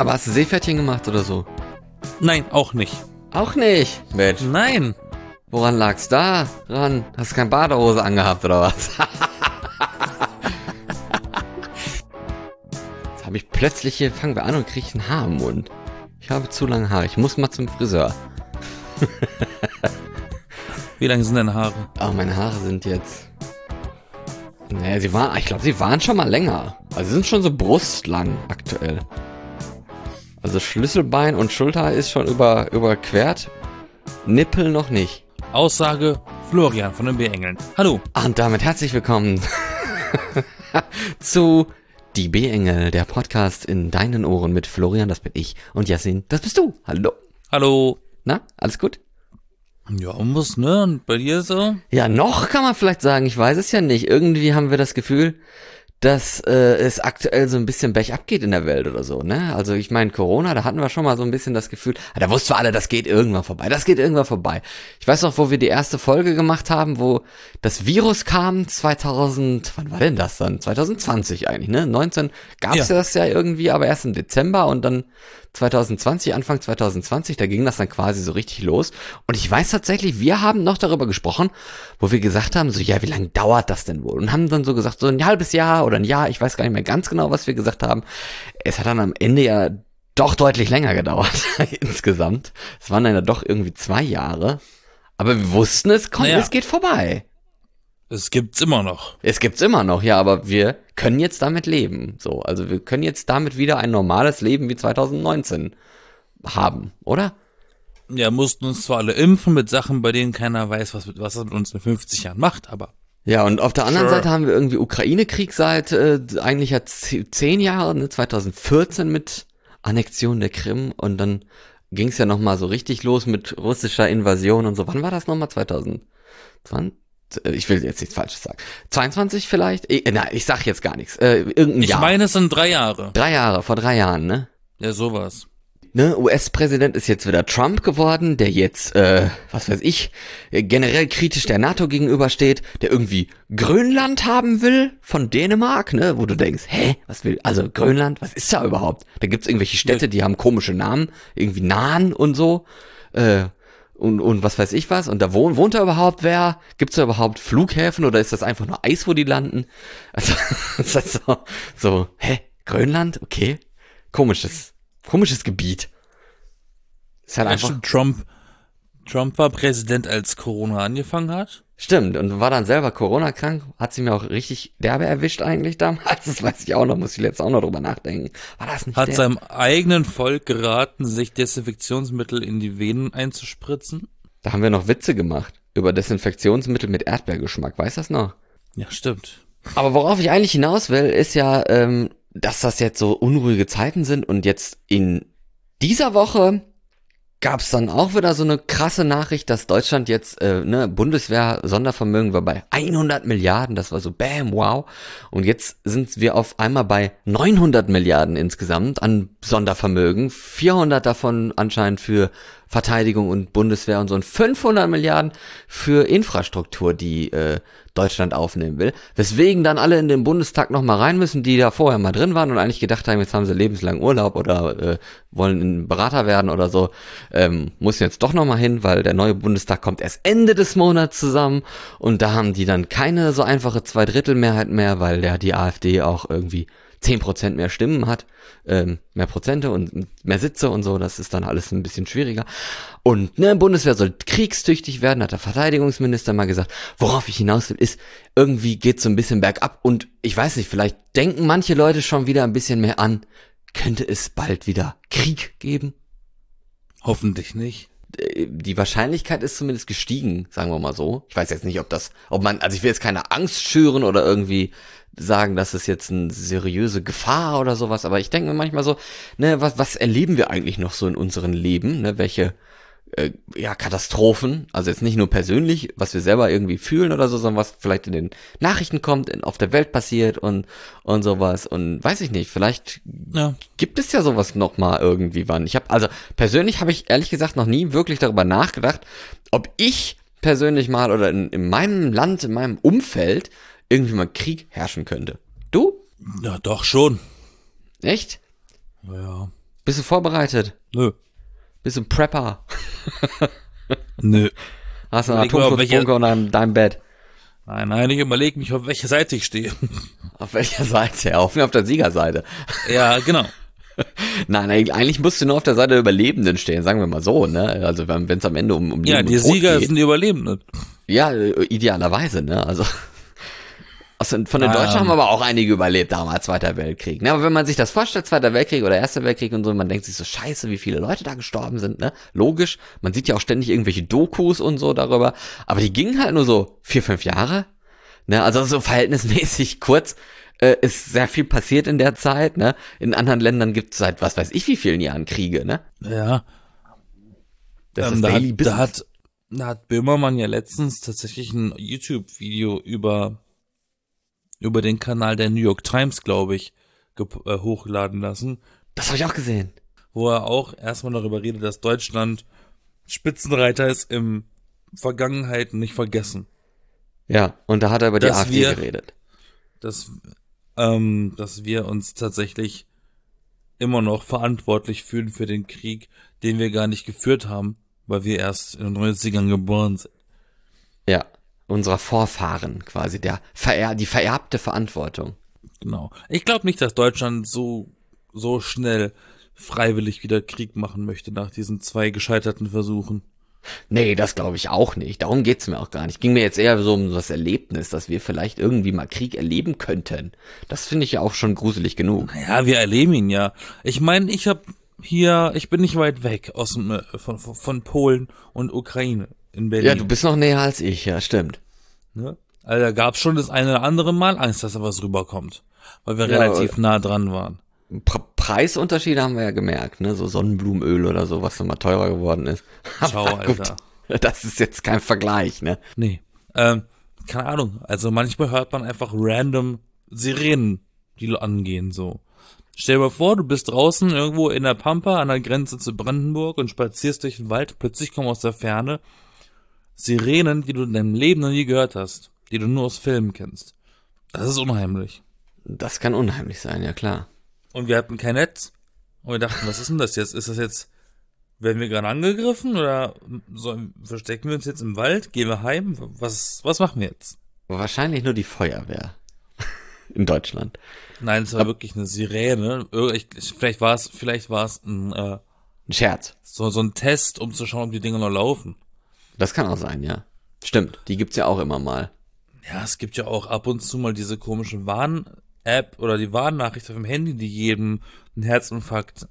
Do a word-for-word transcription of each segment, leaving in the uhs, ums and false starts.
Aber hast du Seepferdchen gemacht oder so? Nein, auch nicht. Auch nicht. Mensch, Nein. woran lag's da ran? Hast du keine Badehose angehabt oder was? Jetzt habe ich plötzlich hier, fangen wir an und kriege ein Haar im Mund. Ich habe zu lange Haare. Ich muss mal zum Friseur. Wie lang sind deine Haare? Aber meine Haare sind jetzt... Naja, sie waren, ich glaube, sie waren schon mal länger. Also sie sind schon so brustlang aktuell. Also Schlüsselbein und Schulter ist schon über, überquert. Nippel noch nicht. Aussage Florian von den B-Engeln. Hallo. Und damit herzlich willkommen zu Die B-Engel, der Podcast in deinen Ohren mit Florian, das bin ich, und Yassin, das bist du. Hallo. Hallo. Na, alles gut? Ja, muss, ne? Und bei dir so? Ja, noch kann man vielleicht sagen, ich weiß es ja nicht. Irgendwie haben wir das Gefühl, dass äh, es aktuell so ein bisschen bergab geht in der Welt oder so, ne? Also ich meine, Corona, da hatten wir schon mal so ein bisschen das Gefühl, ah, da wussten wir alle, das geht irgendwann vorbei, das geht irgendwann vorbei. Ich weiß noch, wo wir die erste Folge gemacht haben, wo das Virus kam, zweitausend, wann war denn das dann? zwanzig zwanzig eigentlich, ne? neunzehn gab's ja. das ja irgendwie, aber erst im Dezember und dann zwanzig zwanzig, Anfang zwanzig zwanzig, da ging das dann quasi so richtig los. Und ich weiß tatsächlich, wir haben noch darüber gesprochen, wo wir gesagt haben, so, ja, wie lange dauert das denn wohl? Und haben dann so gesagt, so ein halbes Jahr oder ein Jahr, ich weiß gar nicht mehr ganz genau, was wir gesagt haben. Es hat dann am Ende ja doch deutlich länger gedauert, insgesamt. Es waren dann ja doch irgendwie zwei Jahre. Aber wir wussten, es kommt, Naja. es geht vorbei. Es gibt's immer noch. Es gibt's immer noch, ja, aber wir können jetzt damit leben. So, also wir können jetzt damit wieder ein normales Leben wie zwanzig neunzehn haben, oder? Ja, mussten uns zwar alle impfen mit Sachen, bei denen keiner weiß, was, was das mit uns in fünfzig Jahren macht, aber... Ja, und auf der anderen Sure. Seite haben wir irgendwie Ukraine-Krieg seit äh, eigentlich ja z- zehn Jahren, ne, zwanzig vierzehn mit Annexion der Krim und dann ging's ja nochmal so richtig los mit russischer Invasion und so. Wann war das nochmal? zwanzig zwanzig? Ich will jetzt nichts Falsches sagen. zweiundzwanzig vielleicht? Ich, nein, ich sag jetzt gar nichts. Äh, irgendein Ich Jahr. meine, es sind drei Jahre. Drei Jahre, vor drei Jahren, ne? Ja, sowas. Ne, U S-Präsident ist jetzt wieder Trump geworden, der jetzt, äh, was weiß ich, generell kritisch der NATO gegenübersteht, der irgendwie Grönland haben will von Dänemark, ne, wo du denkst, hä, was will, also Grönland, was ist da überhaupt? Da gibt's irgendwelche Städte, die haben komische Namen, irgendwie Nahen und so, äh, und, und was weiß ich was, und da wohnt, wohnt da überhaupt wer? Gibt's da überhaupt Flughäfen oder ist das einfach nur Eis, wo die landen? Also, das ist so, so, hä, Grönland? Okay, komisches. Komisches Gebiet. Ist halt Ja, einfach. stimmt, Trump, Trump war Präsident, als Corona angefangen hat. Stimmt, und war dann selber Corona-krank. Hat sie mir auch richtig derbe erwischt eigentlich damals. Das weiß ich auch noch, muss ich jetzt auch noch drüber nachdenken. War das nicht Hat der? seinem eigenen Volk geraten, sich Desinfektionsmittel in die Venen einzuspritzen. Da haben wir noch Witze gemacht. Über Desinfektionsmittel mit Erdbeergeschmack. Weißt du das noch? Ja, stimmt. Aber worauf ich eigentlich hinaus will, ist ja, ähm, dass das jetzt so unruhige Zeiten sind und jetzt in dieser Woche gab's dann auch wieder so eine krasse Nachricht, dass Deutschland jetzt, äh, ne, Bundeswehr-Sondervermögen war bei hundert Milliarden, das war so bam, wow. Und jetzt sind wir auf einmal bei neunhundert Milliarden insgesamt an Sondervermögen, vierhundert davon anscheinend für Verteidigung und Bundeswehr und so und fünfhundert Milliarden für Infrastruktur, die äh, Deutschland aufnehmen will. Weswegen dann alle in den Bundestag noch mal rein müssen, die da vorher mal drin waren und eigentlich gedacht haben, jetzt haben sie lebenslang Urlaub oder äh, wollen ein Berater werden oder so. Ähm, muss jetzt doch noch mal hin, weil der neue Bundestag kommt erst Ende des Monats zusammen und da haben die dann keine so einfache Zweidrittelmehrheit mehr, weil der die AfD auch irgendwie zehn Prozent mehr Stimmen hat, ähm, mehr Prozente und mehr Sitze und so, das ist dann alles ein bisschen schwieriger. Und ne, Bundeswehr soll kriegstüchtig werden, hat der Verteidigungsminister mal gesagt. Worauf ich hinaus will, ist, irgendwie geht's so ein bisschen bergab und ich weiß nicht, vielleicht denken manche Leute schon wieder ein bisschen mehr an, könnte es bald wieder Krieg geben? Hoffentlich nicht. Die Wahrscheinlichkeit ist zumindest gestiegen, sagen wir mal so. Ich weiß jetzt nicht, ob das, ob man, also ich will jetzt keine Angst schüren oder irgendwie sagen, das ist jetzt eine seriöse Gefahr oder sowas, aber ich denke mir manchmal so, ne, was, was erleben wir eigentlich noch so in unserem Leben, ne, welche, äh, ja, Katastrophen, also jetzt nicht nur persönlich, was wir selber irgendwie fühlen oder so, sondern was vielleicht in den Nachrichten kommt, in, auf der Welt passiert und, und sowas und weiß ich nicht, vielleicht Ja. gibt es ja sowas noch mal irgendwie wann. Ich habe, also persönlich habe ich ehrlich gesagt noch nie wirklich darüber nachgedacht, ob ich persönlich mal oder in, in meinem Land, in meinem Umfeld irgendwie mal Krieg herrschen könnte. Du? Ja, doch schon. Echt? Ja. Bist du vorbereitet? Nö. Bist du ein Prepper? Nö. Hast du einen Überleg mal, auf Atomschutzbunker unter deinem Bett? Nein, nein, ich überlege mich, auf welcher Seite ich stehe. Auf welcher Seite? Auf, auf der Siegerseite. Ja, genau. Nein, eigentlich musst du nur auf der Seite der Überlebenden stehen, sagen wir mal so, ne? Also wenn es am Ende um, um Ja, Leben die und Tod Sieger geht. sind die Überlebenden. Ja, äh, idealerweise, ne? Also aus den- von den Ah, Deutschen ja. haben aber auch einige überlebt damals, Zweiter Weltkrieg. Ne? Aber wenn man sich das vorstellt, Zweiter Weltkrieg oder Erster Weltkrieg und so, man denkt sich so, scheiße, wie viele Leute da gestorben sind, ne? Logisch, man sieht ja auch ständig irgendwelche Dokus und so darüber, aber die gingen halt nur so vier, fünf Jahre, ne? Also so verhältnismäßig kurz. Äh, ist sehr viel passiert in der Zeit, ne? In anderen Ländern gibt es seit was weiß ich wie vielen Jahren Kriege, ne? Ja. Das ähm, ist da, Daily hat, Business. da hat da hat Böhmermann ja letztens tatsächlich ein YouTube-Video über über den Kanal der New York Times, glaube ich, gep- äh, hochgeladen lassen, Das habe ich auch gesehen. wo er auch erstmal darüber redet, dass Deutschland Spitzenreiter ist im Vergangenheit nicht vergessen. Ja, und da hat er über die Dass AfD wir- geredet. Dass, ähm, dass wir uns tatsächlich immer noch verantwortlich fühlen für den Krieg, den wir gar nicht geführt haben, weil wir erst in den neunzigern geboren sind. Ja, unserer Vorfahren quasi, der verer die vererbte Verantwortung. Genau. Ich glaube nicht, dass Deutschland so, so schnell freiwillig wieder Krieg machen möchte nach diesen zwei gescheiterten Versuchen. Nee, das glaube ich auch nicht. Darum geht's mir auch gar nicht. Ging mir jetzt eher so um das Erlebnis, dass wir vielleicht irgendwie mal Krieg erleben könnten. Das finde ich ja auch schon gruselig genug. Ja, wir erleben ihn ja. Ich meine, ich habe hier, ich bin nicht weit weg aus dem, äh, von, von, von Polen und Ukraine in Berlin. Ja, du bist noch näher als ich, ja, stimmt. Ne? Also da gab's schon das eine oder andere Mal Angst, dass da was rüberkommt, weil wir Ja, relativ nah dran waren. Pre Preisunterschiede haben wir ja gemerkt, ne? So Sonnenblumenöl oder so, was nochmal teurer geworden ist. Ciao, Aber gut, Alter. das ist jetzt kein Vergleich, ne? Nee, ähm, keine Ahnung. Also manchmal hört man einfach random Sirenen, die angehen so. Stell dir mal vor, du bist draußen irgendwo in der Pampa an der Grenze zu Brandenburg und spazierst durch den Wald. Plötzlich kommen aus der Ferne Sirenen, die du in deinem Leben noch nie gehört hast, die du nur aus Filmen kennst. Das ist unheimlich. Das kann unheimlich sein, ja klar. Und wir hatten kein Netz. Und wir dachten, was ist denn das jetzt? Ist das jetzt, werden wir gerade angegriffen oder so, verstecken wir uns jetzt im Wald? Gehen wir heim? Was, was machen wir jetzt? Wahrscheinlich nur die Feuerwehr in Deutschland. Nein, es war wirklich eine Sirene. Ir- ich- Vielleicht war es, vielleicht war es ein, äh, Ein Scherz. so, so ein Test, um zu schauen, ob die Dinger noch laufen. Das kann auch sein, ja. Stimmt, die gibt's ja auch immer mal. Ja, es gibt ja auch ab und zu mal diese komische Warn-App oder die Warnnachricht auf dem Handy, die jedem einen Herzinfarkt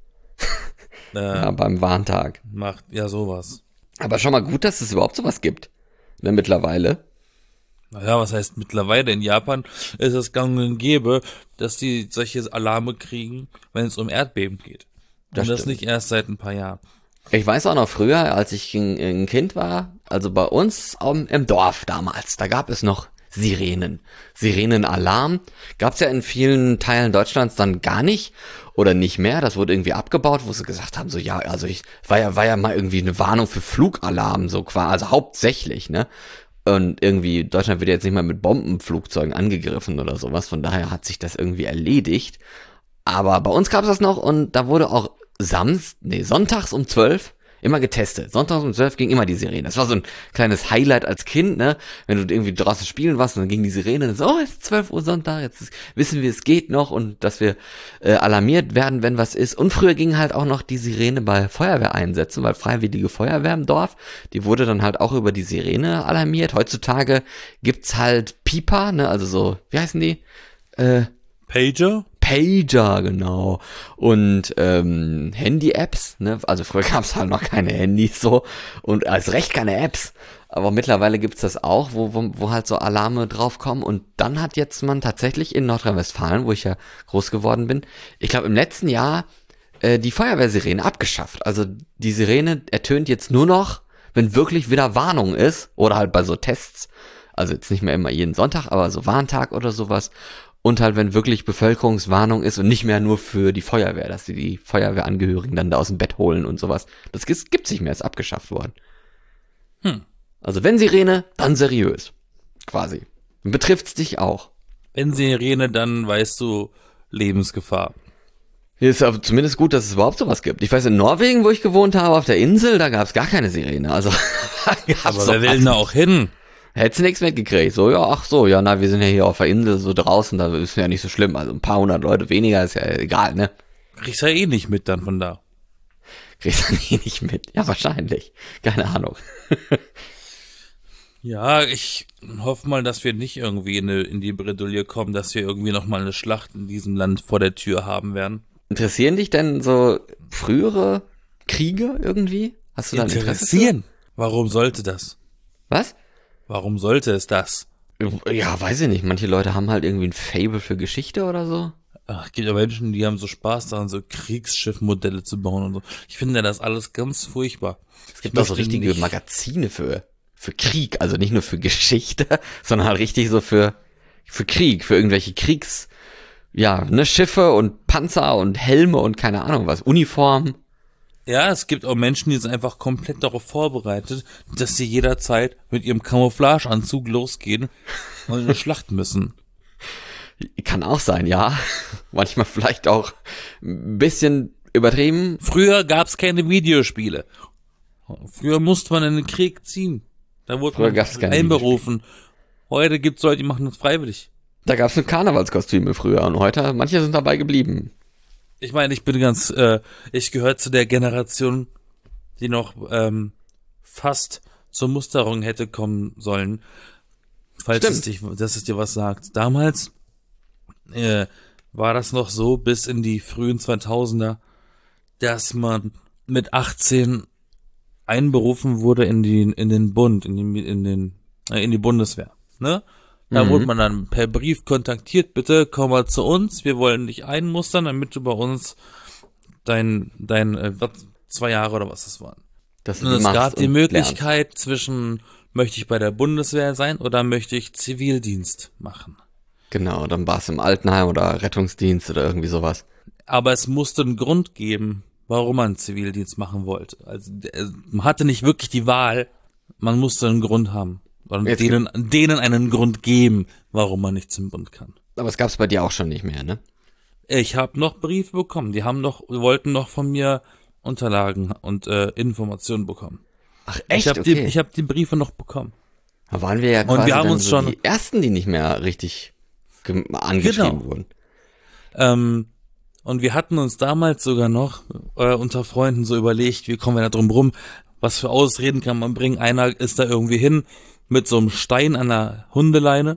äh, Ja, beim Warntag. macht. Ja, sowas. Aber schon mal gut, dass es überhaupt sowas gibt. Ne, mittlerweile. Naja, was heißt mittlerweile? In Japan ist es gang und gäbe, dass die solche Alarme kriegen, wenn es um Erdbeben geht. Das Und das stimmt. nicht erst seit ein paar Jahren. Ich weiß auch noch früher, als ich ein, ein Kind war, also bei uns um, im Dorf damals, da gab es noch Sirenen. Sirenenalarm gab's ja in vielen Teilen Deutschlands dann gar nicht oder nicht mehr. Das wurde irgendwie abgebaut, wo sie gesagt haben, so ja, also ich war ja war ja mal irgendwie eine Warnung für Flugalarm, so quasi, also hauptsächlich, ne? Und irgendwie Deutschland wird jetzt nicht mal mit Bombenflugzeugen angegriffen oder sowas. Von daher hat sich das irgendwie erledigt. Aber bei uns gab's das noch und da wurde auch Samst, nee, sonntags um zwölf immer getestet. Sonntags um zwölf ging immer die Sirene. Das war so ein kleines Highlight als Kind, ne? Wenn du irgendwie draußen spielen warst und dann ging die Sirene, dann so, oh, es ist zwölf Uhr Sonntag, jetzt ist, wissen wir, es geht noch und dass wir äh, alarmiert werden, wenn was ist. Und früher ging halt auch noch die Sirene bei Feuerwehreinsätzen, weil Freiwillige Feuerwehr im Dorf, die wurde dann halt auch über die Sirene alarmiert. Heutzutage gibt's halt Pieper, ne? Also so, wie heißen die? Äh, Pager? Pager, genau. Und ähm, Handy-Apps, ne? Also früher gab es halt noch keine Handys so und als recht keine Apps. Aber mittlerweile gibt's das auch, wo, wo, wo halt so Alarme draufkommen. Und dann hat jetzt man tatsächlich in Nordrhein-Westfalen, wo ich ja groß geworden bin, ich glaube im letzten Jahr äh, die Feuerwehrsirene abgeschafft. Also die Sirene ertönt jetzt nur noch, wenn wirklich wieder Warnung ist oder halt bei so Tests. Also jetzt nicht mehr immer jeden Sonntag, aber so Warntag oder sowas. Und halt, wenn wirklich Bevölkerungswarnung ist und nicht mehr nur für die Feuerwehr, dass sie die Feuerwehrangehörigen dann da aus dem Bett holen und sowas. Das gibt's gibt's nicht mehr, ist abgeschafft worden. Hm. Also wenn Sirene, dann seriös. Quasi. Betrifft's dich auch. Wenn Sirene, dann weißt du Lebensgefahr. Ist aber zumindest gut, dass es überhaupt sowas gibt. Ich weiß, in Norwegen, wo ich gewohnt habe, auf der Insel, da gab es gar keine Sirene. Also, aber wer will denn da auch hin? Hättest du nichts mitgekriegt. So, ja, ach so, ja, na, wir sind ja hier auf der Insel, so draußen, da ist ja nicht so schlimm. Also ein paar hundert Leute weniger ist ja egal, ne? Kriegst ja eh nicht mit dann von da. Kriegst du eh nicht mit. Ja, wahrscheinlich. Keine Ahnung. Ja, ich hoffe mal, dass wir nicht irgendwie in, eine, in die Bredouille kommen, dass wir irgendwie nochmal eine Schlacht in diesem Land vor der Tür haben werden. Interessieren dich denn so frühere Kriege irgendwie? Hast du da Interessieren? Warum sollte das? Was? Warum sollte es das? Ja, weiß ich nicht. Manche Leute haben halt irgendwie ein Faible für Geschichte oder so. Ach, es gibt ja Menschen, die haben so Spaß daran, so Kriegsschiffmodelle zu bauen und so. Ich finde das alles ganz furchtbar. Es gibt auch so richtige nicht. Magazine für für Krieg, also nicht nur für Geschichte, sondern halt richtig so für für Krieg, für irgendwelche Kriegs, ja, ne, Schiffe und Panzer und Helme und keine Ahnung was, Uniformen. Ja, es gibt auch Menschen, die sind einfach komplett darauf vorbereitet, dass sie jederzeit mit ihrem Camouflageanzug losgehen und in eine Schlacht müssen. Kann auch sein, ja. Manchmal vielleicht auch ein bisschen übertrieben. Früher gab's keine Videospiele. Früher musste man in den Krieg ziehen. Da wurde Früher man einberufen. Heute gibt's Leute, die machen das freiwillig. Da gab's nur Karnevalskostüme früher und heute, manche sind dabei geblieben. Ich meine, ich bin ganz, äh, ich gehöre zu der Generation, die noch ähm, fast zur Musterung hätte kommen sollen. Falls es dich, dass es dir was sagt. Damals äh, war das noch so bis in die frühen zweitausender, dass man mit achtzehn einberufen wurde in die in den Bund, in die in den äh, in die Bundeswehr, ne? Da mhm. wurde man dann per Brief kontaktiert, bitte komm mal zu uns, wir wollen dich einmustern, damit du bei uns dein dein äh, zwei Jahre oder was das waren. Das und es gab die Möglichkeit lernst. zwischen möchte ich bei der Bundeswehr sein oder möchte ich Zivildienst machen. Genau, dann war es im Altenheim oder Rettungsdienst oder irgendwie sowas. Aber es musste einen Grund geben, warum man Zivildienst machen wollte. Also man hatte nicht wirklich die Wahl, man musste einen Grund haben. Und denen, denen einen Grund geben, warum man nicht zum Bund kann. Aber es gab's bei dir auch schon nicht mehr, ne? Ich habe noch Briefe bekommen. Die haben noch, wollten noch von mir Unterlagen und äh, Informationen bekommen. Ach echt? Ich habe okay. die, ich hab die Briefe noch bekommen. Da waren wir ja quasi und wir haben uns so schon die ersten, die nicht mehr richtig angeschrieben genau. wurden. Ähm, und wir hatten uns damals sogar noch äh, unter Freunden so überlegt, wie kommen wir da drum rum, was für Ausreden kann man bringen. Einer ist da irgendwie hin mit so einem Stein an der Hundeleine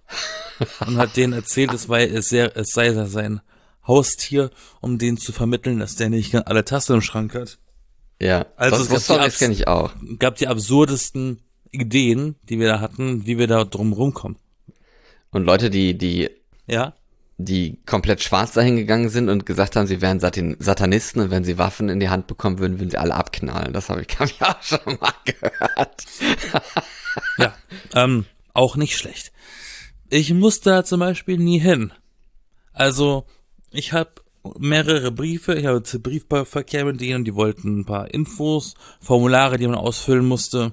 und hat denen erzählt, es, war, es, sehr, es sei sein Haustier, um denen zu vermitteln, dass der nicht alle Tassen im Schrank hat. Ja, also das, es gab, das kenne ich auch. gab die absurdesten Ideen, die wir da hatten, wie wir da drum rumkommen. Und Leute, die, die, ja, die komplett schwarz dahin gegangen sind und gesagt haben, sie wären Satin- Satanisten und wenn sie Waffen in die Hand bekommen würden, würden sie alle abknallen. Das habe ich, hab ich auch schon mal gehört. Ja, ähm, auch nicht schlecht. Ich musste da zum Beispiel nie hin. Also, ich habe mehrere Briefe, ich habe Briefverkehr mit denen, die wollten ein paar Infos, Formulare, die man ausfüllen musste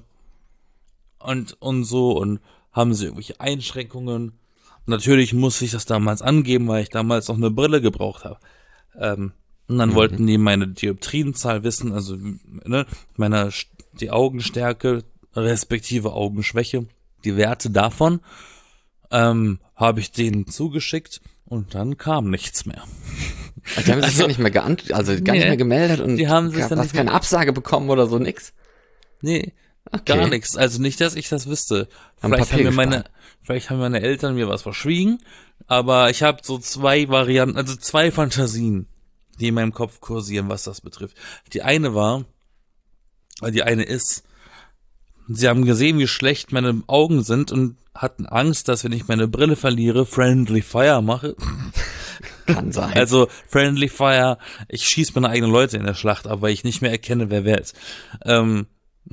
und, und so und haben sie irgendwelche Einschränkungen. Natürlich musste ich das damals angeben, weil ich damals noch eine Brille gebraucht habe. Ähm, und dann mhm. wollten die meine Dioptrienzahl wissen, also ne, meine die Augenstärke respektive Augenschwäche, die Werte davon ähm, habe ich denen zugeschickt und dann kam nichts mehr. Die haben sich also, gar nicht mehr geant- also gar nee, nicht mehr gemeldet und die haben sich gab, dann hast keine Absage bekommen oder so, nix? Nee, okay. Gar nichts. Also nicht, dass ich das wüsste. Haben vielleicht haben mir meine, gespart. vielleicht haben meine Eltern mir was verschwiegen, aber ich habe so zwei Varianten, also zwei Fantasien, die in meinem Kopf kursieren, was das betrifft. Die eine war, die eine ist, sie haben gesehen, wie schlecht meine Augen sind und hatten Angst, dass wenn ich meine Brille verliere, Friendly Fire mache. Kann sein. Also Friendly Fire, ich schieße meine eigenen Leute in der Schlacht ab, weil ich nicht mehr erkenne, wer wer ist. Ähm,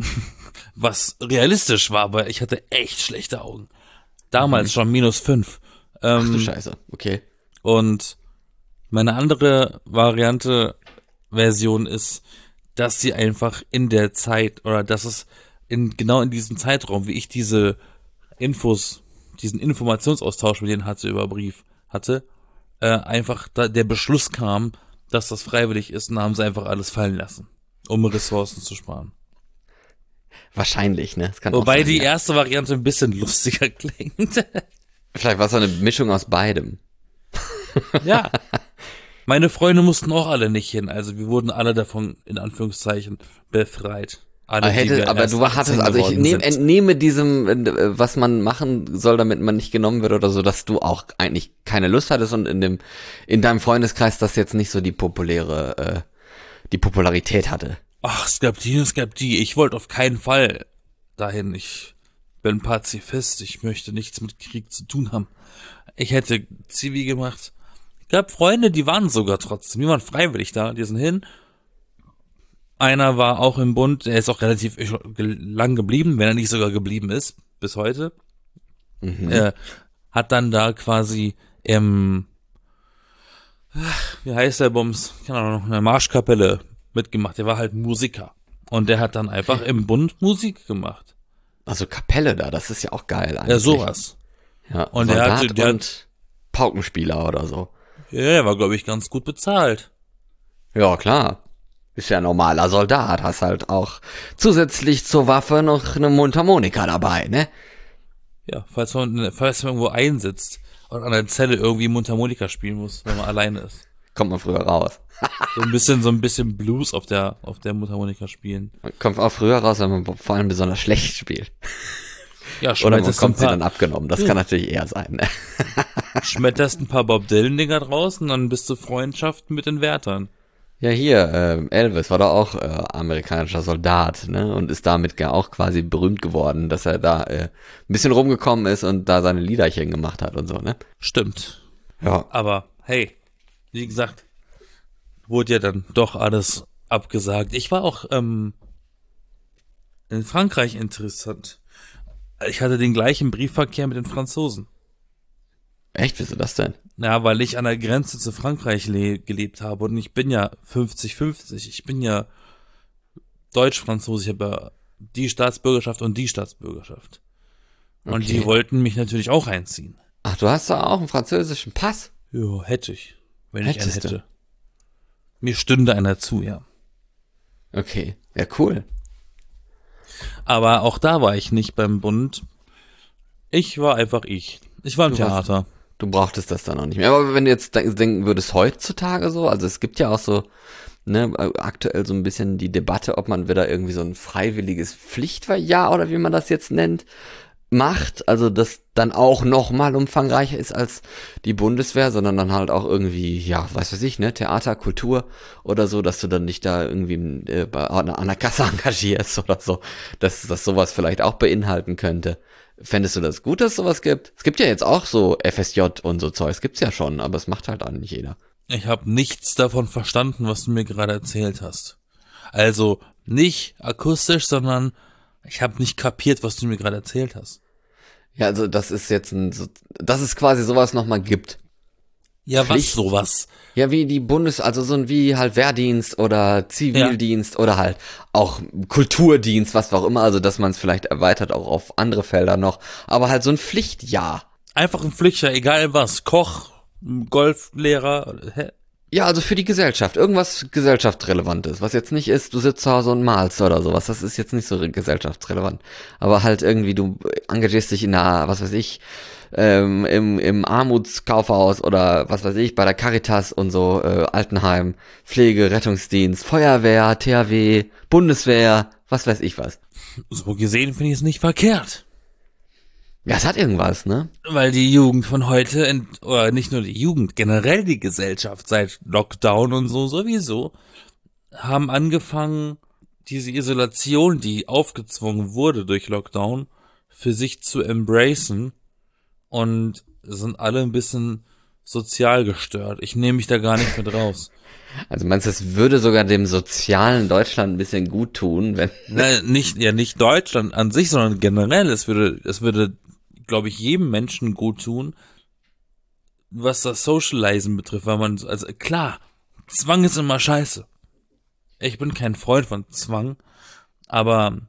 was realistisch war, aber ich hatte echt schlechte Augen. Damals mhm. schon minus fünf. Ähm, Ach du Scheiße, okay. Und meine andere Variante, Version ist, dass sie einfach in der Zeit oder dass es in genau in diesem Zeitraum, wie ich diese Infos, diesen Informationsaustausch mit denen hatte über Brief hatte, äh, einfach da der Beschluss kam, dass das freiwillig ist, und haben sie einfach alles fallen lassen, um Ressourcen zu sparen. Wahrscheinlich, ne? Das kann Wobei auch sein, die ja. erste Variante ein bisschen lustiger klingt. Vielleicht war es so eine Mischung aus beidem. Ja. Meine Freunde mussten auch alle nicht hin, also wir wurden alle davon, in Anführungszeichen, befreit. Alle, Aber, hätte, die wir aber erst du hattest, achtzehn also ich geworden nehm, sind. entnehme diesem, äh, was man machen soll, damit man nicht genommen wird oder so, dass du auch eigentlich keine Lust hattest und in dem, in deinem Freundeskreis das jetzt nicht so die populäre, äh, die Popularität hatte. Ach, es gab die, es gab die. Ich wollte auf keinen Fall dahin. Ich bin Pazifist. Ich möchte nichts mit Krieg zu tun haben. Ich hätte Zivi gemacht. Ich gab Freunde, die waren sogar trotzdem. Die waren freiwillig da. Die sind hin. Einer war auch im Bund. Der ist auch relativ lang geblieben, wenn er nicht sogar geblieben ist. Bis heute. Mhm. Er hat dann da quasi im, wie heißt der Bums? Keine Ahnung, in der Marschkapelle mitgemacht. Der war halt Musiker. Und der hat dann einfach im Bund Musik gemacht. Also Kapelle da, das ist ja auch geil eigentlich. Ja, sowas. Ja, Und der Soldat hatte, der, und Paukenspieler oder so. ja, der war, glaube ich, ganz gut bezahlt. Ja, klar. Ist ja ein normaler Soldat, hast halt auch zusätzlich zur Waffe noch eine Mundharmonika dabei, ne? Ja, falls man, falls man irgendwo einsitzt und an der Zelle irgendwie Mundharmonika spielen muss, wenn man alleine ist. Kommt man früher raus. So ein bisschen, so ein bisschen Blues auf der, auf der Mundharmonika spielen. Man kommt auch früher raus, wenn man vor allem besonders schlecht spielt. Ja, Oder man schmetterst ein kommt sie paar, dann abgenommen. Das Ja. kann natürlich eher sein, ne? schmetterst ein paar Bob Dylan-Dinger draußen, dann bist du Freundschaften mit den Wärtern. Ja, hier, ähm, Elvis war doch auch äh, amerikanischer Soldat, ne? Und ist damit ja auch quasi berühmt geworden, dass er da äh, ein bisschen rumgekommen ist und da seine Liederchen gemacht hat und so, ne? Stimmt. Ja. Aber hey, wie gesagt, wurde ja dann doch alles abgesagt. Ich war auch ähm, in Frankreich interessant. Ich hatte den gleichen Briefverkehr mit den Franzosen. Echt, wieso das denn? Ja, weil ich an der Grenze zu Frankreich le- gelebt habe und ich bin ja fünfzig fünfzig. Ich bin ja Deutsch-Franzose. Ich habe ja die Staatsbürgerschaft und die Staatsbürgerschaft. Und Okay. die wollten mich natürlich auch einziehen. Ach, du hast da auch einen französischen Pass? Ja, hätte ich, wenn ich einen Hättest du? hätte. Mir stünde einer zu, ja. Okay, ja, cool. Aber auch da war ich nicht beim Bund. Ich war einfach ich. Ich war im Du warst- Theater. Du brauchtest das dann auch nicht mehr. Aber wenn du jetzt de- denken würdest, heutzutage so, also es gibt ja auch so, ne, aktuell so ein bisschen die Debatte, ob man wieder irgendwie so ein freiwilliges Pflichtjahr oder wie man das jetzt nennt, macht, also das dann auch noch mal umfangreicher ist als die Bundeswehr, sondern dann halt auch irgendwie, ja, was weiß ich, ne, Theater, Kultur oder so, dass du dann nicht da irgendwie äh, bei, an der Kasse engagierst oder so, dass das sowas vielleicht auch beinhalten könnte. Fändest du das gut, dass es sowas gibt? Es gibt ja jetzt auch so F S J und so Zeugs, gibt's ja schon, aber es macht halt auch nicht jeder. Ich habe nichts davon verstanden, was du mir gerade erzählt hast. Also nicht akustisch, sondern ich habe nicht kapiert, was du mir gerade erzählt hast. Ja, also das ist jetzt ein, so, dass es quasi sowas nochmal gibt. Ja, Pflicht. was sowas? Ja, wie die Bundes, also so ein wie halt Wehrdienst oder Zivildienst oder halt auch Kulturdienst, was auch immer, also dass man es vielleicht erweitert auch auf andere Felder noch, aber halt so ein Pflichtjahr. Einfach ein Pflichter, egal was. Koch, Golflehrer, hä? Ja, also für die Gesellschaft, irgendwas gesellschaftsrelevantes, was jetzt nicht ist, du sitzt zu Hause und malst oder sowas, das ist jetzt nicht so re- gesellschaftsrelevant, aber halt irgendwie, du engagierst dich in einer, was weiß ich, ähm, im, im Armutskaufhaus oder was weiß ich, bei der Caritas und so, äh, Altenheim, Pflege, Rettungsdienst, Feuerwehr, T H W, Bundeswehr, was weiß ich was. So gesehen finde ich es nicht verkehrt. Ja, es hat irgendwas, ne? Weil die Jugend von heute, ent- oder nicht nur die Jugend, generell die Gesellschaft seit Lockdown und so sowieso, haben angefangen, diese Isolation, die aufgezwungen wurde durch Lockdown, für sich zu embracen und sind alle ein bisschen sozial gestört. Ich nehme mich da gar nicht mit raus. Also meinst du, es würde sogar dem sozialen Deutschland ein bisschen gut tun, wenn... Na, nicht, ja, nicht Deutschland an sich, sondern generell. Es würde, es würde, glaube ich, jedem Menschen gut tun, was das Socializen betrifft, weil man, also klar, Zwang ist immer scheiße. Ich bin kein Freund von Zwang, aber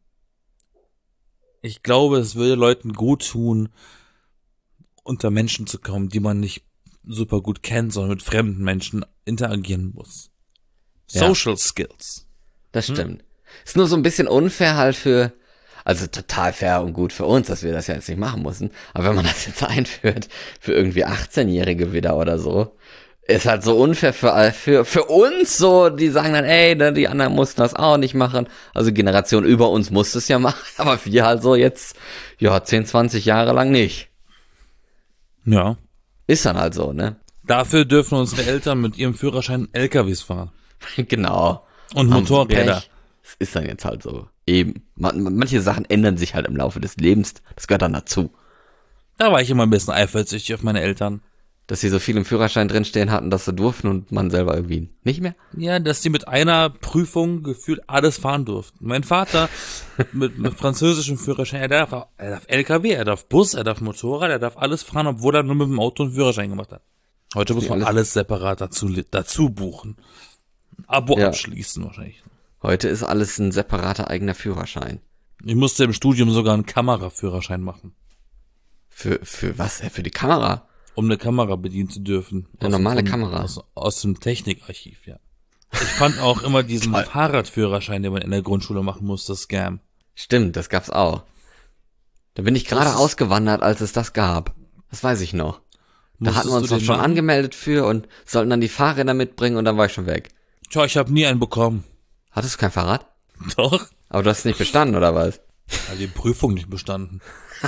ich glaube, es würde Leuten gut tun, unter Menschen zu kommen, die man nicht super gut kennt, sondern mit fremden Menschen interagieren muss. Ja. Social Skills. Das stimmt. Ist nur so ein bisschen unfair halt für, also total fair und gut für uns, dass wir das ja jetzt nicht machen müssen. Aber wenn man das jetzt einführt für irgendwie achtzehnjährige wieder oder so, ist halt so unfair für, für, für uns so, die sagen dann, ey, ne, die anderen mussten das auch nicht machen. Also Generation über uns musste es ja machen, aber wir halt so jetzt, ja, zehn, zwanzig Jahre lang nicht. Ja. Ist dann halt so, ne? Dafür dürfen unsere Eltern mit ihrem Führerschein L K Ws fahren. Genau. Und Haben sie Motorräder. Pech. Das ist dann jetzt halt so. Eben. Man, manche Sachen ändern sich halt im Laufe des Lebens. Das gehört dann dazu. Da war ich immer ein bisschen eifersüchtig auf meine Eltern. Dass sie so viel im Führerschein drinstehen hatten, dass sie durften und man selber irgendwie nicht mehr. Ja, dass die mit einer Prüfung gefühlt alles fahren durften. Mein Vater mit, mit französischem Führerschein, er darf, er darf L K W, er darf Bus, er darf Motorrad, er darf alles fahren, obwohl er nur mit dem Auto einen Führerschein gemacht hat. Heute muss man alles- alles separat dazu, dazu buchen. Ein Abo Ja. abschließen wahrscheinlich. Heute ist alles ein separater eigener Führerschein. Ich musste im Studium sogar einen Kameraführerschein machen, Für, für was? Für die Kamera? um eine Kamera bedienen zu dürfen. Eine Aus- normale von- Kamera? Aus, aus dem Technikarchiv, ja. Ich fand auch immer diesen Toll. Fahrradführerschein, den man in der Grundschule machen musste, Scam. Stimmt, das gab's auch. Da bin ich gerade Das ist- ausgewandert, als es das gab. Das weiß ich noch. Da hatten wir Musstest uns du noch den schon machen? angemeldet für und sollten dann die Fahrräder mitbringen und dann war ich schon weg. Tja, ich habe nie einen bekommen. Hattest du kein Fahrrad? Doch. Aber du hast es nicht bestanden, oder was? Also die Prüfung nicht bestanden.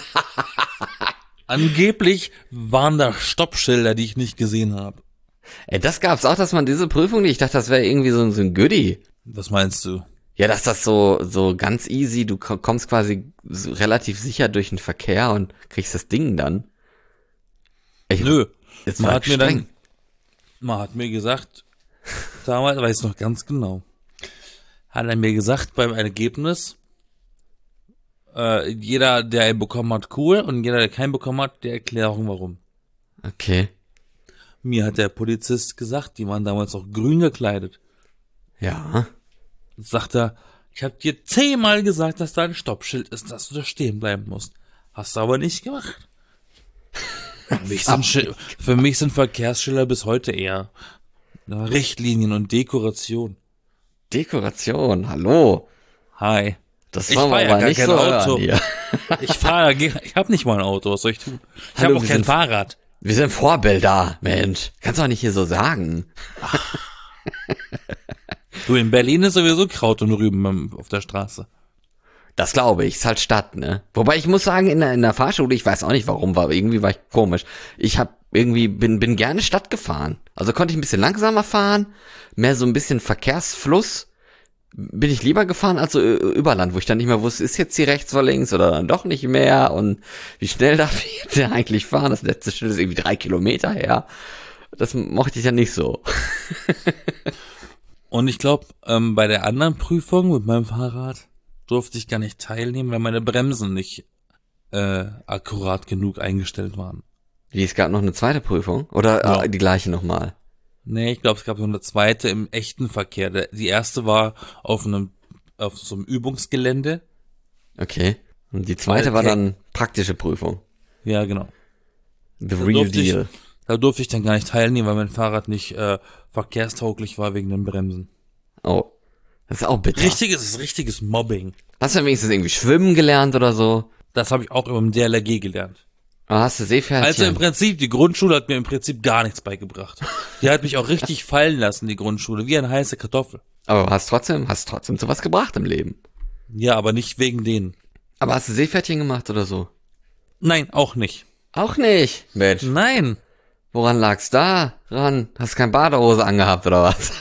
Angeblich waren da Stoppschilder, die ich nicht gesehen habe. Ey, das gab's auch, dass man diese Prüfung nicht. Ich dachte, das wäre irgendwie so, ein- so ein Goodie. Was meinst du? Ja, dass das so, so ganz easy, du ko- kommst quasi so relativ sicher durch den Verkehr und kriegst das Ding dann. Ich, Nö. Es Man war hat mir streng. dann, man hat mir gesagt, damals weiß ich noch ganz genau, hat er mir gesagt beim Ergebnis, äh, jeder, der einen bekommen hat, cool, und jeder, der keinen bekommen hat, der Erklärung warum. Okay. Mir hat der Polizist gesagt, die waren damals auch grün gekleidet. Ja. Sagt er, ich habe dir zehnmal gesagt, dass da ein Stoppschild ist, dass du da stehen bleiben musst. Hast du aber nicht gemacht. Für mich sind, Schi- für mich sind Verkehrsschilder bis heute eher Richtlinien und Dekoration. Dekoration, hallo. Hi. Das Ich wollen fahr wir ja aber gar nicht kein so Auto. hören hier. Ich fahre, ich habe nicht mal ein Auto, was soll ich tun? Ich Hallo, habe auch wir kein sind- Fahrrad. Wir sind Vorbilder, Mensch. Kannst du auch nicht hier so sagen. Du, in Berlin ist sowieso Kraut und Rüben am- auf der Straße. Das glaube ich, ist halt Stadt, ne? Wobei ich muss sagen, in der, in der Fahrschule, ich weiß auch nicht warum, war irgendwie war ich komisch. Ich hab irgendwie, bin, bin gerne Stadt gefahren. Also konnte ich ein bisschen langsamer fahren, mehr so ein bisschen Verkehrsfluss. Bin ich lieber gefahren als so Ü- Überland, wo ich dann nicht mehr wusste, ist jetzt hier rechts oder links oder dann doch nicht mehr und wie schnell darf ich jetzt hier eigentlich fahren? Das letzte Schild ist irgendwie drei Kilometer her. Das mochte ich ja nicht so. Und ich glaube, ähm, bei der anderen Prüfung mit meinem Fahrrad durfte ich gar nicht teilnehmen, weil meine Bremsen nicht äh, akkurat genug eingestellt waren. Wie, es gab noch eine zweite Prüfung? Oder Ja. äh, die gleiche nochmal? Nee, ich glaube, es gab noch eine zweite im echten Verkehr. Der- Die erste war auf einem auf so einem Übungsgelände. Okay. Und die zweite Okay. war dann praktische Prüfung. Ja, genau. The Da real durfte ich- deal. Da durfte ich dann gar nicht teilnehmen, weil mein Fahrrad nicht äh, verkehrstauglich war wegen den Bremsen. Oh. Das ist auch bitter. Richtiges, richtiges Mobbing. Hast du wenigstens irgendwie schwimmen gelernt oder so? Das habe ich auch im D L R G gelernt. Oder hast du Seepferdchen? Also im Prinzip, die Grundschule hat mir im Prinzip gar nichts beigebracht. Die hat mich auch richtig fallen lassen, die Grundschule, wie eine heiße Kartoffel. Aber hast trotzdem, hast trotzdem sowas gebracht im Leben. Ja, aber nicht wegen denen. Aber hast du Seepferdchen gemacht oder so? Nein, auch nicht. Auch nicht. Mensch. Nein. Woran lag's da? Ran? Hast du keine Badehose angehabt oder was?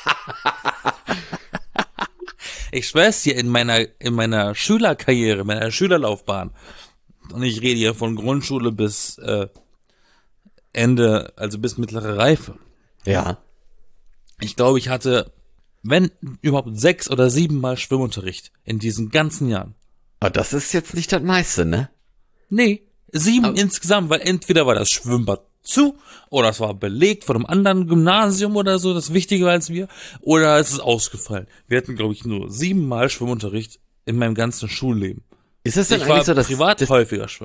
Ich schwör's dir, in meiner, in meiner Schülerkarriere, meiner Schülerlaufbahn, und ich rede hier von Grundschule bis äh, Ende, also bis mittlere Reife. Ja. Ich glaube, ich hatte, wenn überhaupt sechs oder sieben Mal Schwimmunterricht in diesen ganzen Jahren. Aber das ist jetzt nicht das meiste, ne? Nee, sieben insgesamt, weil entweder war das Schwimmbad zu oder es war belegt von einem anderen Gymnasium oder so, das wichtiger als wir, oder es ist ausgefallen. Wir hatten, glaube ich, nur siebenmal Schwimmunterricht in meinem ganzen Schulleben. Ist das denn Ich war eigentlich so, dass privat das, häufiger schwimmen.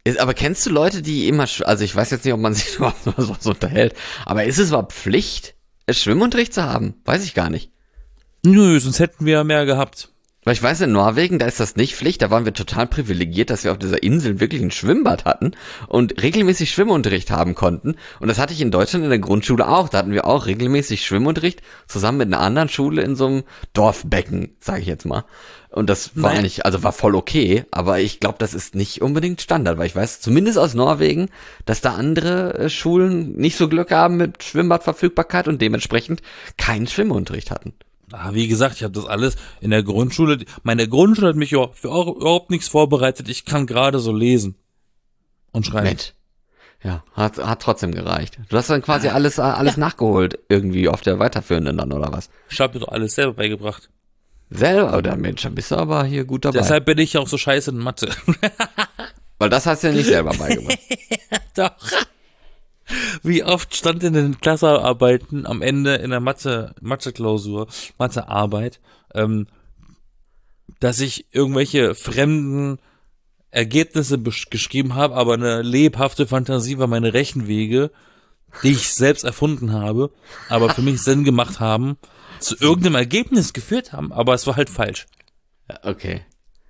Ist, aber kennst du Leute, die immer, sch- also ich weiß jetzt nicht, ob man sich überhaupt so was unterhält, aber ist es überhaupt Pflicht, Schwimmunterricht zu haben? Weiß ich gar nicht. Nö, sonst hätten wir ja mehr gehabt. Weil ich weiß, in Norwegen, da ist das nicht Pflicht, da waren wir total privilegiert, dass wir auf dieser Insel wirklich ein Schwimmbad hatten und regelmäßig Schwimmunterricht haben konnten. Und das hatte ich in Deutschland in der Grundschule auch. Da hatten wir auch regelmäßig Schwimmunterricht, zusammen mit einer anderen Schule in so einem Dorfbecken, sage ich jetzt mal. Und das war Nein. eigentlich, also war voll okay, aber ich glaube, das ist nicht unbedingt Standard, weil ich weiß, zumindest aus Norwegen, dass da andere äh, Schulen nicht so Glück haben mit Schwimmbadverfügbarkeit und dementsprechend keinen Schwimmunterricht hatten. Ah, wie gesagt, ich habe das alles in der Grundschule. Meine Grundschule hat mich überhaupt- für auch- überhaupt nichts vorbereitet. Ich kann gerade so lesen und schreiben. Mensch. Ja, hat, hat trotzdem gereicht. Du hast dann quasi alles, alles nachgeholt, irgendwie auf der weiterführenden dann, oder was? Ich habe mir doch alles selber beigebracht. Selber, oder Mensch, dann bist du aber hier gut dabei. Deshalb bin ich auch so scheiße in Mathe. Weil das hast du ja nicht selber beigebracht. Doch. Wie oft stand in den Klassenarbeiten am Ende in der Mathe, Mathe-Klausur, Mathearbeit, ähm, dass ich irgendwelche fremden Ergebnisse besch- geschrieben habe, aber eine lebhafte Fantasie war meine Rechenwege, die ich selbst erfunden habe, aber für mich Sinn gemacht haben, zu irgendeinem Ergebnis geführt haben, aber es war halt falsch. Ja, okay.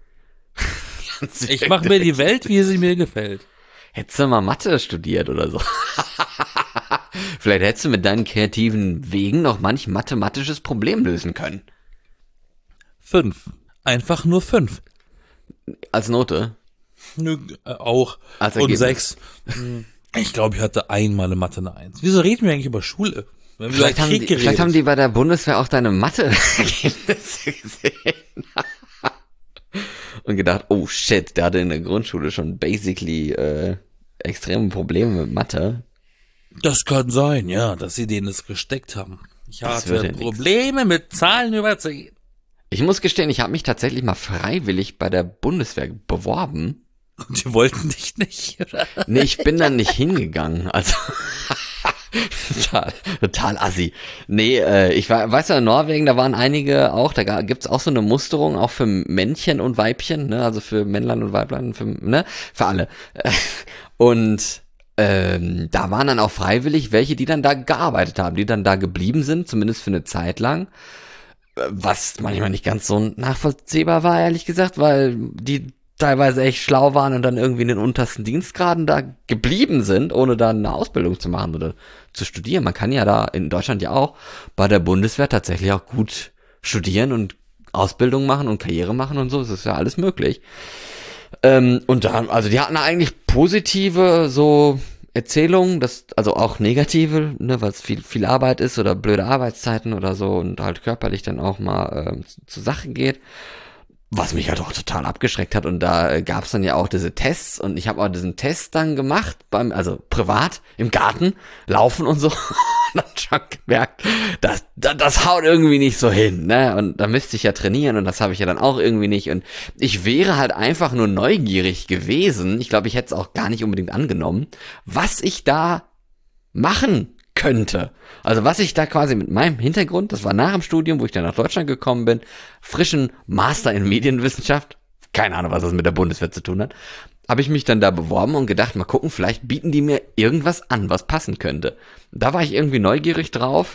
Ich mache mir die Welt, wie sie mir gefällt. Hättest du mal Mathe studiert oder so. Vielleicht hättest du mit deinen kreativen Wegen noch manch mathematisches Problem lösen können. Fünf. Einfach nur fünf. Als Note. Nö, äh, auch. Als Und Ergebnis. sechs. Ich glaube, ich hatte einmal in Mathe eine Eins. Wieso reden wir eigentlich über Schule? Wir haben Vielleicht über haben, Krieg die, geredet. vielleicht haben die bei der Bundeswehr auch deine Mathe-Ergebnisse gesehen. Und gedacht, oh shit, der hatte in der Grundschule schon basically äh, extreme Probleme mit Mathe. Das kann sein, ja, dass sie denen es gesteckt haben. Ich Das wird hatte ja nix. Probleme mit Zahlen überzugehen. Ich muss gestehen, ich habe mich tatsächlich mal freiwillig bei der Bundeswehr beworben. Und die wollten dich nicht. Oder? Nee, ich bin dann nicht hingegangen. Also total, total assi. Nee, äh, ich war, weiß ja, in Norwegen, da waren einige auch, da ga- gibt's auch so eine Musterung, auch für Männchen und Weibchen, ne, also für Männlein und Weiblein, für, ne, für alle. Und ähm, da waren dann auch freiwillig welche, die dann da gearbeitet haben, die dann da geblieben sind, zumindest für eine Zeit lang. Was manchmal nicht ganz so nachvollziehbar war, ehrlich gesagt, weil die teilweise echt schlau waren und dann irgendwie in den untersten Dienstgraden da geblieben sind, ohne dann eine Ausbildung zu machen oder zu studieren. Man kann ja da in Deutschland ja auch bei der Bundeswehr tatsächlich auch gut studieren und Ausbildung machen und Karriere machen und so. Das ist ja alles möglich. Ähm, und da, also die hatten eigentlich positive so Erzählungen, das, also auch negative, ne, weil es viel, viel Arbeit ist oder blöde Arbeitszeiten oder so und halt körperlich dann auch mal ähm, zu, zur Sache geht. Was mich halt auch total abgeschreckt hat. Und da äh, gab's dann ja auch diese Tests und ich habe auch diesen Test dann gemacht, beim, also privat, im Garten, laufen und so. Und dann schon gemerkt, das, das, das haut irgendwie nicht so hin, ne? Und da müsste ich ja trainieren und das habe ich ja dann auch irgendwie nicht. Und ich wäre halt einfach nur neugierig gewesen. Ich glaube, ich hätte es auch gar nicht unbedingt angenommen, was ich da machen könnte. Also was ich da quasi mit meinem Hintergrund, das war nach dem Studium, wo ich dann nach Deutschland gekommen bin, frischen Master in Medienwissenschaft, keine Ahnung, was das mit der Bundeswehr zu tun hat, habe ich mich dann da beworben und gedacht, mal gucken, vielleicht bieten die mir irgendwas an, was passen könnte. Da war ich irgendwie neugierig drauf,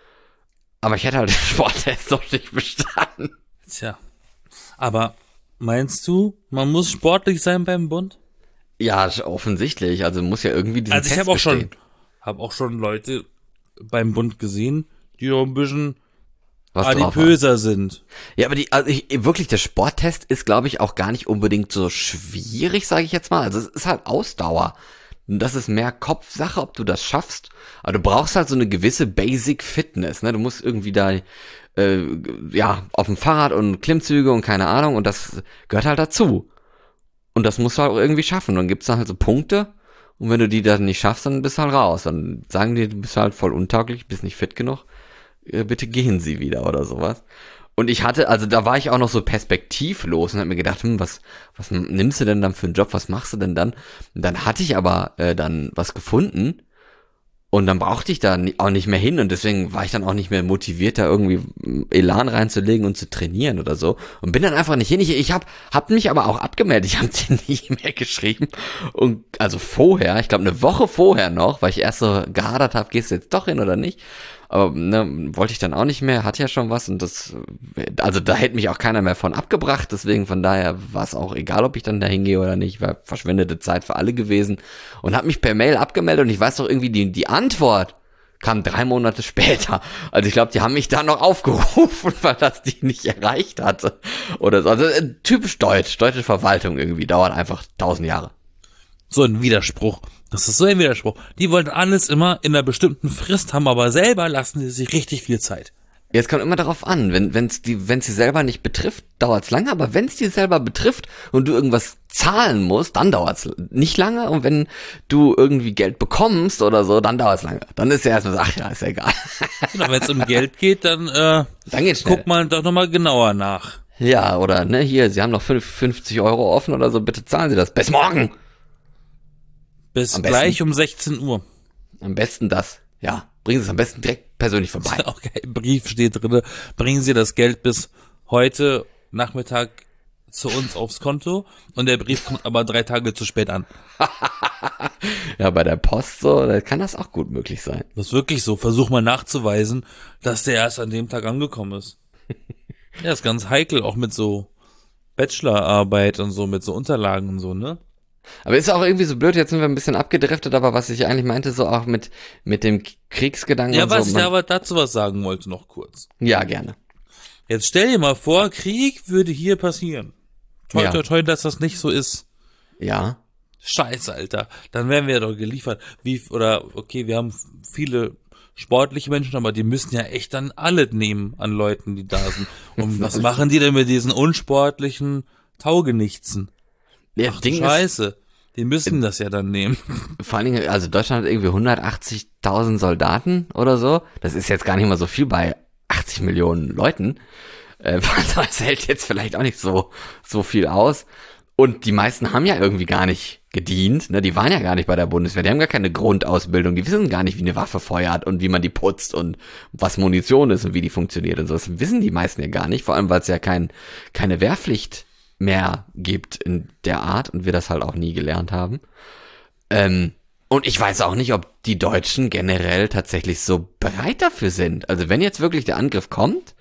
aber ich hätte halt den Sporttest noch nicht bestanden. Tja. Aber meinst du, man muss sportlich sein beim Bund? Ja, offensichtlich, also muss ja irgendwie diesen Also ich Test habe auch schon, bestehen. habe auch schon Leute beim Bund gesehen, die so ein bisschen Was drauf haben. adipöser sind. Ja, aber die, also ich, wirklich, der Sporttest ist, glaube ich, auch gar nicht unbedingt so schwierig, sage ich jetzt mal. Also es ist halt Ausdauer. Und das ist mehr Kopfsache, ob du das schaffst. Aber du brauchst halt so eine gewisse Basic Fitness, ne? Du musst irgendwie da, äh, ja, auf dem Fahrrad und Klimmzüge und keine Ahnung. Und das gehört halt dazu. Und das musst du halt auch irgendwie schaffen. Dann gibt's dann halt so Punkte. Und wenn du die dann nicht schaffst, dann bist du halt raus. Dann sagen die, du bist halt voll untauglich, bist nicht fit genug. Bitte gehen Sie wieder oder sowas. Und ich hatte, also da war ich auch noch so perspektivlos und hab mir gedacht, hm, was, was nimmst du denn dann für einen Job, was machst du denn dann? Und dann hatte ich aber äh, dann was gefunden Und dann brauchte ich da auch nicht mehr hin und deswegen war ich dann auch nicht mehr motiviert, da irgendwie Elan reinzulegen und zu trainieren oder so. Und bin dann einfach nicht hin. Ich, ich hab, hab mich aber auch abgemeldet. Ich habe dir nicht mehr geschrieben. Und also vorher, ich glaube eine Woche vorher noch, weil ich erst so gehadert habe, gehst du jetzt doch hin oder nicht? Aber ne, wollte ich dann auch nicht mehr, hatte ja schon was und das, also da hätte mich auch keiner mehr von abgebracht, deswegen von daher war es auch egal, ob ich dann da hingehe oder nicht, war verschwendete Zeit für alle gewesen und habe mich per Mail abgemeldet und ich weiß doch irgendwie, die, die Antwort kam drei Monate später. Also ich glaube, die haben mich da noch aufgerufen, weil das die nicht erreicht hatte oder so. Also äh, typisch deutsch, deutsche Verwaltung irgendwie, dauert einfach tausend Jahre. So ein Widerspruch. Das ist so ein Widerspruch. Die wollen alles immer in einer bestimmten Frist haben, aber selber lassen sie sich richtig viel Zeit. Jetzt kommt immer darauf an, wenn wenn's die wenn's sie selber nicht betrifft, dauert's lange, aber wenn's die selber betrifft und du irgendwas zahlen musst, dann dauert's nicht lange und wenn du irgendwie Geld bekommst oder so, dann dauert's lange. Dann ist ja erstmal so, ach ja, ist ja egal. Genau, wenn es um Geld geht, dann, äh, dann geht's schnell. Guckt man doch nochmal genauer nach. Ja, oder ne, hier, Sie haben noch fünfzig Euro offen oder so, bitte zahlen Sie das. Bis morgen! Bis gleich um sechzehn Uhr. Am besten das. Ja, bringen Sie es am besten direkt persönlich vorbei. Okay, im Brief steht drin, bringen Sie das Geld bis heute Nachmittag zu uns aufs Konto und der Brief kommt aber drei Tage zu spät an. Ja, bei der Post so, da kann das auch gut möglich sein. Das ist wirklich so. Versuch mal nachzuweisen, dass der erst an dem Tag angekommen ist. Ja, ist ganz heikel, auch mit so Bachelorarbeit und so, mit so Unterlagen und so, ne? Aber ist auch irgendwie so blöd, jetzt sind wir ein bisschen abgedriftet, aber was ich eigentlich meinte, so auch mit mit dem Kriegsgedanken ja, und so. Ja, was ich man, aber dazu was sagen wollte noch kurz. Ja, gerne. Jetzt stell dir mal vor, Krieg würde hier passieren. Toi, ja. toi, toi, dass das nicht so ist. Ja. Scheiße, Alter. Dann wären wir doch geliefert. Wie, oder, okay, wir haben viele sportliche Menschen, aber die müssen ja echt dann alle nehmen an Leuten, die da sind. Und was machen die denn mit diesen unsportlichen Taugenichtsen? Ja, Ach, Ding Scheiße. Ist, die müssen das ja dann nehmen. Vor allen Dingen, also Deutschland hat irgendwie hundertachtzigtausend Soldaten oder so. Das ist jetzt gar nicht mal so viel bei achtzig Millionen Leuten. Äh, das hält jetzt vielleicht auch nicht so, so viel aus. Und die meisten haben ja irgendwie gar nicht gedient, ne? Die waren ja gar nicht bei der Bundeswehr, die haben gar keine Grundausbildung, die wissen gar nicht, wie eine Waffe feuert und wie man die putzt und was Munition ist und wie die funktioniert und so. Das wissen die meisten ja gar nicht, vor allem, weil es ja kein, keine Wehrpflicht mehr gibt in der Art und wir das halt auch nie gelernt haben. Ähm, und ich weiß auch nicht, ob die Deutschen generell tatsächlich so bereit dafür sind. Also wenn jetzt wirklich der Angriff kommt,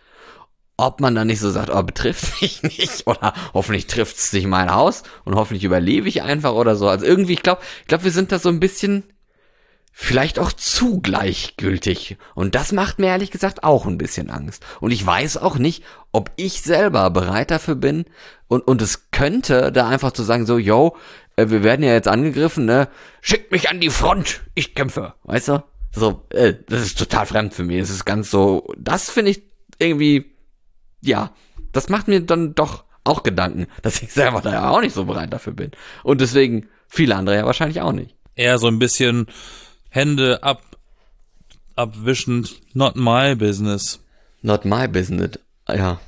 ob man dann nicht so sagt, oh, betrifft mich nicht oder hoffentlich trifft's nicht mein Haus und hoffentlich überlebe ich einfach oder so. Also irgendwie, ich glaube, ich glaube, wir sind da so ein bisschen vielleicht auch zu gleichgültig. Und das macht mir ehrlich gesagt auch ein bisschen Angst. Und ich weiß auch nicht, ob ich selber bereit dafür bin und, und es könnte da einfach zu sagen, so, yo, äh, wir werden ja jetzt angegriffen, ne? Schickt mich an die Front, ich kämpfe, weißt du? So, äh, das ist total fremd für mich. Es ist ganz so, das finde ich irgendwie, ja, das macht mir dann doch auch Gedanken, dass ich selber da ja auch nicht so bereit dafür bin. Und deswegen viele andere ja wahrscheinlich auch nicht. Eher so ein bisschen Hände ab, abwischend, not my business. Not my business, ja.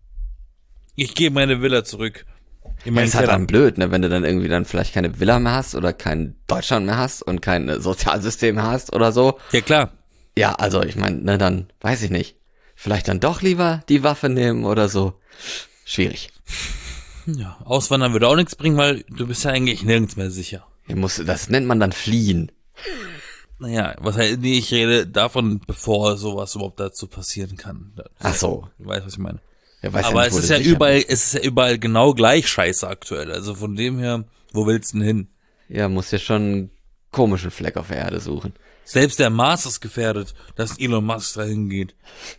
Ich gebe meine Villa zurück. Ja, ist halt dann blöd, ne, wenn du dann irgendwie dann vielleicht keine Villa mehr hast oder kein Deutschland mehr hast und kein Sozialsystem mehr hast oder so. Ja, klar. Ja, also ich meine, ne, dann weiß ich nicht. Vielleicht dann doch lieber die Waffe nehmen oder so. Schwierig. Ja, auswandern würde auch nichts bringen, weil du bist ja eigentlich nirgends mehr sicher. Ich muss, das nennt man dann fliehen. Naja, was halt, nee, ich rede davon, bevor sowas überhaupt dazu passieren kann. Ach so. Du weißt, was ich meine. Ja, weiß aber ja nicht, es ist ja überall, bist. es ist ja überall genau gleich scheiße aktuell. Also von dem her, wo willst du denn hin? Ja, musst ja schon einen komischen Fleck auf der Erde suchen. Selbst der Mars ist gefährdet, dass Elon Musk da hingeht.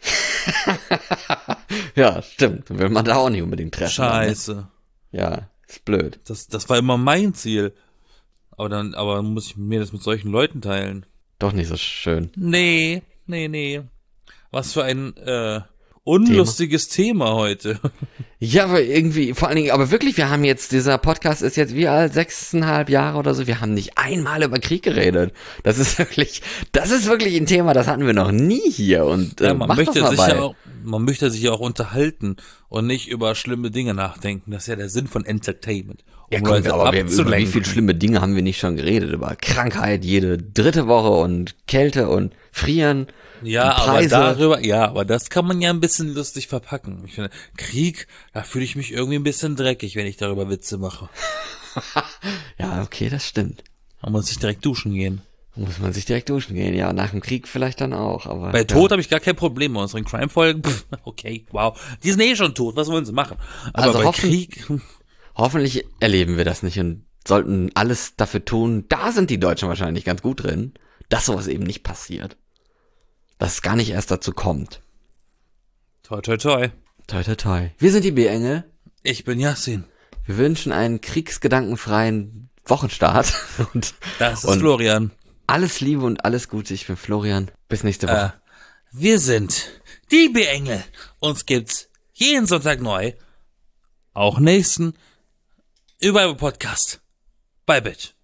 Ja, stimmt. Will man da auch nicht unbedingt treffen. Scheiße. Dann, ne? Ja, ist blöd. Das, das war immer mein Ziel. Aber dann, aber muss ich mir das mit solchen Leuten teilen. Doch nicht so schön. Nee, nee, nee. Was für ein, äh, unlustiges Thema, Thema heute. Ja, aber irgendwie, vor allen Dingen, aber wirklich, wir haben jetzt, dieser Podcast ist jetzt wie alt, sechseinhalb Jahre oder so, wir haben nicht einmal über Krieg geredet. Das ist wirklich, das ist wirklich ein Thema, das hatten wir noch nie hier und äh, ja, man mach möchte doch sich mal ja auch, man möchte sich ja auch unterhalten und nicht über schlimme Dinge nachdenken. Das ist ja der Sinn von Entertainment. Um Ja, komm, aber wir, über wie viele schlimme Dinge haben wir nicht schon geredet? Über Krankheit jede dritte Woche und Kälte und Frieren. Ja, und aber Preise. darüber, ja, aber das kann man ja ein bisschen lustig verpacken. Ich finde, Krieg, da fühle ich mich irgendwie ein bisschen dreckig, wenn ich darüber Witze mache. Ja, okay, das stimmt. Man muss sich direkt duschen gehen. Muss man sich direkt duschen gehen, ja, nach dem Krieg vielleicht dann auch, aber. Bei ja. Tod habe ich gar kein Problem. Bei unseren Crime-Folgen, pff, okay, wow. Die sind eh schon tot, was wollen sie machen? Aber Also bei hoffen- Krieg, Hoffentlich erleben wir das nicht und sollten alles dafür tun, da sind die Deutschen wahrscheinlich ganz gut drin, dass sowas eben nicht passiert. Dass es gar nicht erst dazu kommt. toi, toi, toi. Toi, toi, toi. Wir sind die B-Engel. Ich bin Yassin. Wir wünschen einen kriegsgedankenfreien Wochenstart und, Das ist und Florian. alles Liebe und alles Gute. Ich bin Florian. Bis nächste Äh, Woche. wir sind die B-Engel. Uns gibt's jeden Sonntag neu. Auch nächsten. Überall im Podcast. Bye, Bitch.